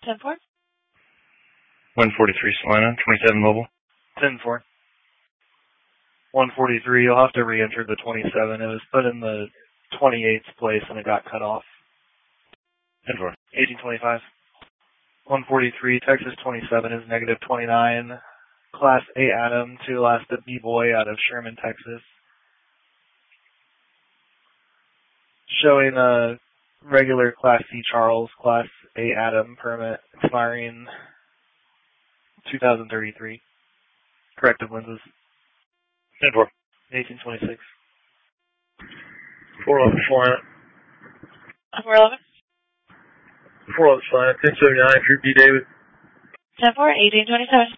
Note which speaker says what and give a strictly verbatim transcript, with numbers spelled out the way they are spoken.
Speaker 1: ten four.
Speaker 2: one forty-three Salina, twenty-seven mobile.
Speaker 3: ten four. one forty-three, you'll have to re-enter the twenty-seven. It was put in the twenty-eighth place and it got cut off.
Speaker 2: ten four.
Speaker 3: eighteen twenty-five. one forty-three, Texas twenty-seven is negative twenty-nine. Class A Adam to Alaska B-Boy out of Sherman, Texas. Showing a regular Class C Charles, Class A Adam permit expiring two thousand thirty-three. Corrective lenses.
Speaker 2: ten four.
Speaker 3: eighteen twenty-six.
Speaker 2: four eleven Salina.
Speaker 1: four eleven.
Speaker 2: four eleven Salina, ten seventy-nine, Drew D. David.
Speaker 1: ten four, eighteen twenty-seven.